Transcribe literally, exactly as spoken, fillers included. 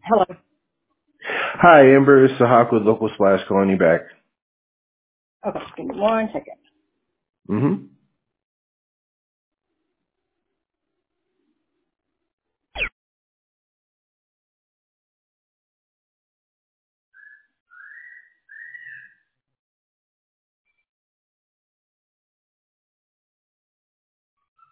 Hello. Hi, Amber. It's Sahak with Local Splash calling you back. Okay, give me one second. Mm-hmm.